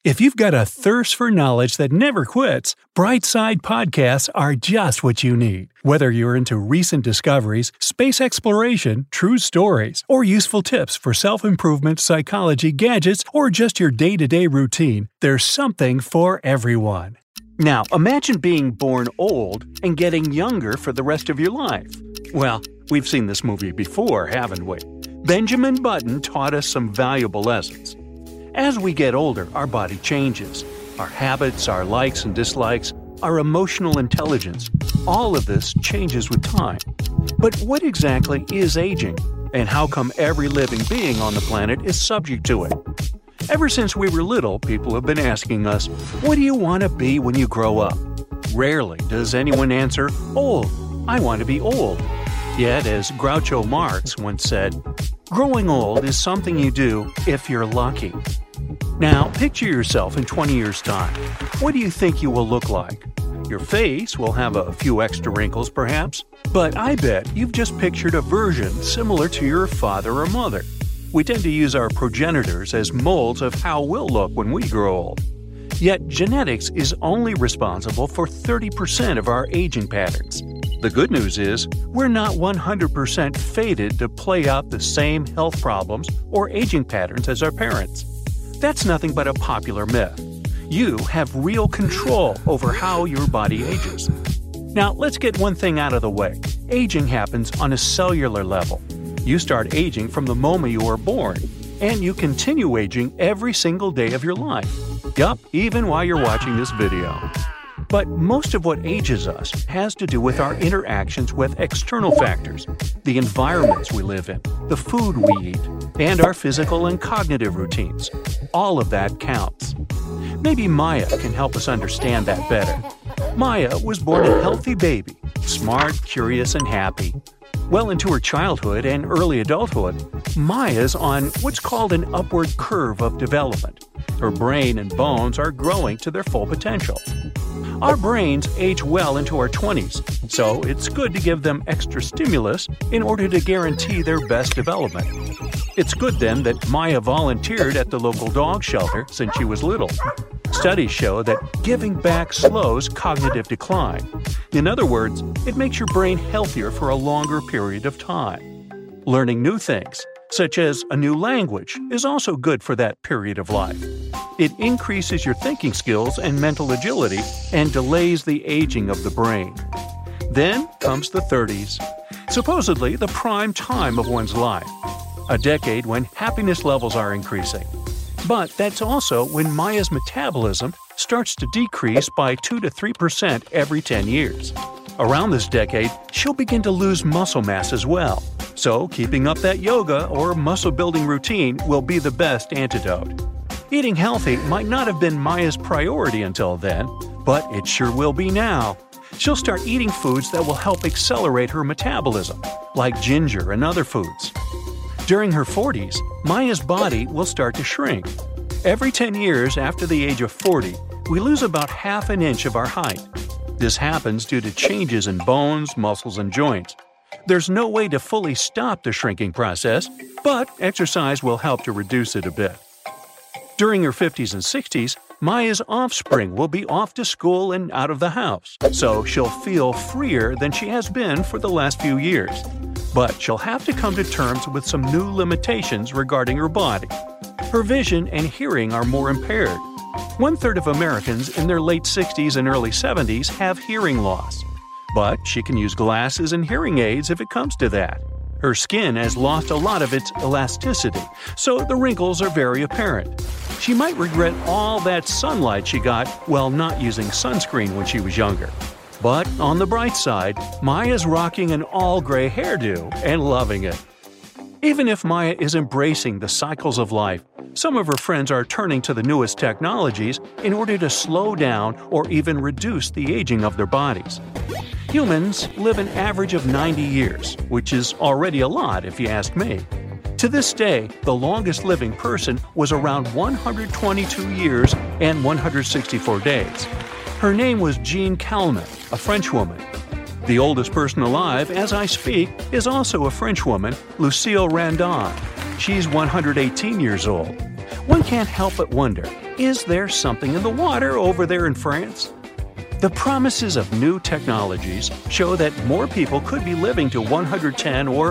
If you've got a thirst for knowledge that never quits, Brightside Podcasts are just what you need. Whether you're into recent discoveries, space exploration, true stories, or useful tips for self-improvement, psychology, gadgets, or just your day-to-day routine, there's something for everyone. Now, imagine being born old and getting younger for the rest of your life. Well, we've seen this movie before, haven't we? Benjamin Button taught us some valuable lessons. As we get older, our body changes. Our habits, our likes and dislikes, our emotional intelligence, all of this changes with time. But what exactly is aging? And how come every living being on the planet is subject to it? Ever since we were little, people have been asking us, what do you want to be when you grow up? Rarely does anyone answer, old. I want to be old. Yet, as Groucho Marx once said, growing old is something you do if you're lucky. Now, picture yourself in 20 years' time. What do you think you will look like? Your face will have a few extra wrinkles, perhaps, but I bet you've just pictured a version similar to your father or mother. We tend to use our progenitors as molds of how we'll look when we grow old. Yet, genetics is only responsible for 30% of our aging patterns. The good news is, we're not 100% fated to play out the same health problems or aging patterns as our parents. That's nothing but a popular myth. You have real control over how your body ages. Now, let's get one thing out of the way. Aging happens on a cellular level. You start aging from the moment you are born, and you continue aging every single day of your life. Yup, even while you're watching this video. But most of what ages us has to do with our interactions with external factors, the environments we live in, the food we eat, and our physical and cognitive routines. All of that counts. Maybe Maya can help us understand that better. Maya was born a healthy baby, smart, curious, and happy. Well into her childhood and early adulthood, Maya's on what's called an upward curve of development. Her brain and bones are growing to their full potential. Our brains age well into our 20s, so it's good to give them extra stimulus in order to guarantee their best development. It's good then that Maya volunteered at the local dog shelter since she was little. Studies show that giving back slows cognitive decline. In other words, it makes your brain healthier for a longer period of time. Learning new things, such as a new language, is also good for that period of life. It increases your thinking skills and mental agility and delays the aging of the brain. Then comes the 30s, supposedly the prime time of one's life, a decade when happiness levels are increasing. But that's also when Maya's metabolism starts to decrease by 2 to 3% every 10 years. Around this decade, she'll begin to lose muscle mass as well. So keeping up that yoga or muscle-building routine will be the best antidote. Eating healthy might not have been Maya's priority until then, but it sure will be now. She'll start eating foods that will help accelerate her metabolism, like ginger and other foods. During her 40s, Maya's body will start to shrink. Every 10 years after the age of 40, we lose about half an inch of our height. This happens due to changes in bones, muscles, and joints. There's no way to fully stop the shrinking process, but exercise will help to reduce it a bit. During her 50s and 60s, Maya's offspring will be off to school and out of the house, so she'll feel freer than she has been for the last few years. But she'll have to come to terms with some new limitations regarding her body. Her vision and hearing are more impaired. 1/3 of Americans in their late 60s and early 70s have hearing loss. But she can use glasses and hearing aids if it comes to that. Her skin has lost a lot of its elasticity, so the wrinkles are very apparent. She might regret all that sunlight she got while not using sunscreen when she was younger. But on the bright side, Maya's rocking an all-gray hairdo and loving it. Even if Maya is embracing the cycles of life, some of her friends are turning to the newest technologies in order to slow down or even reduce the aging of their bodies. Humans live an average of 90 years, which is already a lot if you ask me. To this day, the longest living person was around 122 years and 164 days. Her name was Jeanne Calment, a French woman. The oldest person alive, as I speak, is also a French woman, Lucille Randon. She's 118 years old. One can't help but wonder, Is there something in the water over there in France? The promises of new technologies show that more people could be living to 110 or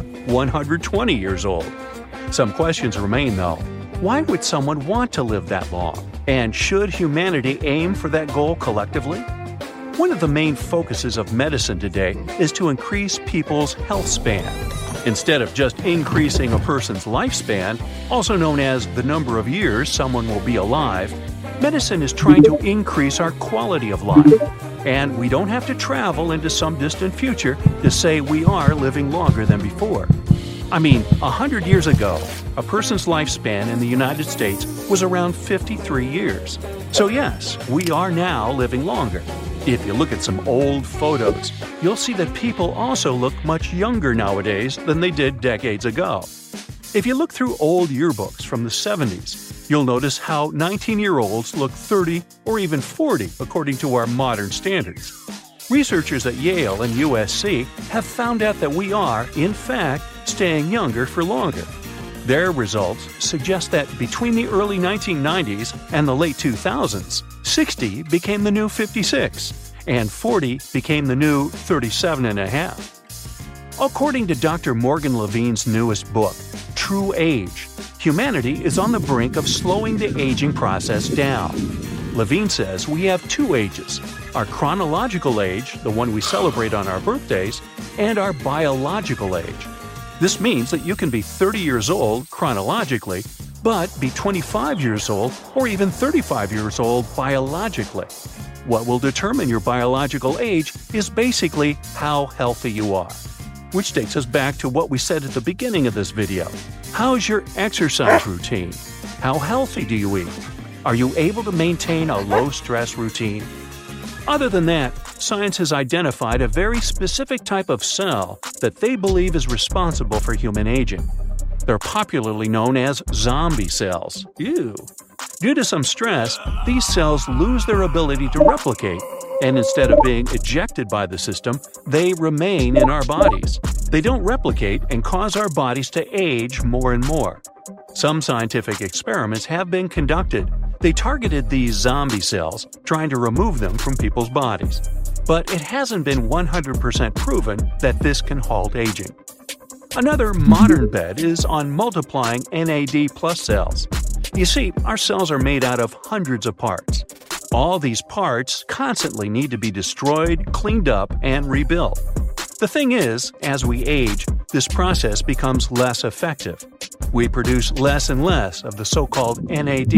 120 years old. Some questions remain, though. Why would someone want to live that long? And should humanity aim for that goal collectively? One of the main focuses of medicine today is to increase people's health span. Instead of just increasing a person's lifespan, also known as the number of years someone will be alive, medicine is trying to increase our quality of life. And we don't have to travel into some distant future to say we are living longer than before. I mean, 100 years ago, a person's lifespan in the United States was around 53 years. So yes, we are now living longer. If you look at some old photos, you'll see that people also look much younger nowadays than they did decades ago. If you look through old yearbooks from the 70s, you'll notice how 19-year-olds look 30 or even 40 according to our modern standards. Researchers at Yale and USC have found out that we are, in fact, staying younger for longer. Their results suggest that between the early 1990s and the late 2000s, 60 became the new 56, and 40 became the new 37 and a half. According to Dr. Morgan Levine's newest book, True Age, humanity is on the brink of slowing the aging process down. Levine says we have two ages, our chronological age, the one we celebrate on our birthdays, and our biological age. This means that you can be 30 years old chronologically, but be 25 years old or even 35 years old biologically. What will determine your biological age is basically how healthy you are. Which takes us back to what we said at the beginning of this video. How's your exercise routine? How healthy do you eat? Are you able to maintain a low-stress routine? Other than that, science has identified a very specific type of cell that they believe is responsible for human aging. They're popularly known as zombie cells. Ew. Due to some stress, these cells lose their ability to replicate, and instead of being ejected by the system, they remain in our bodies. They don't replicate and cause our bodies to age more and more. Some scientific experiments have been conducted. They targeted these zombie cells, trying to remove them from people's bodies. But it hasn't been 100% proven that this can halt aging. Another modern bet is on multiplying NAD+ cells. You see, our cells are made out of hundreds of parts. All these parts constantly need to be destroyed, cleaned up, and rebuilt. The thing is, as we age, this process becomes less effective. We produce less and less of the so-called NAD+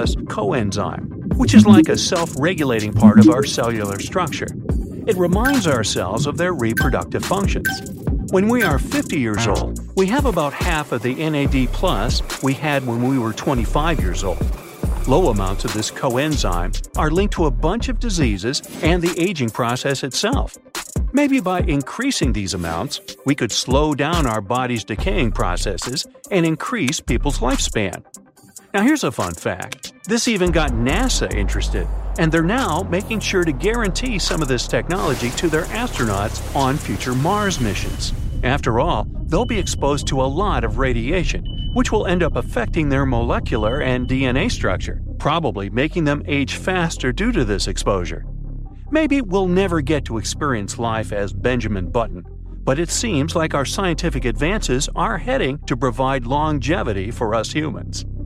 coenzyme, which is like a self-regulating part of our cellular structure. It reminds our cells of their reproductive functions. When we are 50 years old, we have about half of the NAD+ we had when we were 25 years old. Low amounts of this coenzyme are linked to a bunch of diseases and the aging process itself. Maybe by increasing these amounts, we could slow down our body's decaying processes and increase people's lifespan. Now here's a fun fact. This even got NASA interested, and they're now making sure to guarantee some of this technology to their astronauts on future Mars missions. After all, they'll be exposed to a lot of radiation, which will end up affecting their molecular and DNA structure, probably making them age faster due to this exposure. Maybe we'll never get to experience life as Benjamin Button, but it seems like our scientific advances are heading to provide longevity for us humans.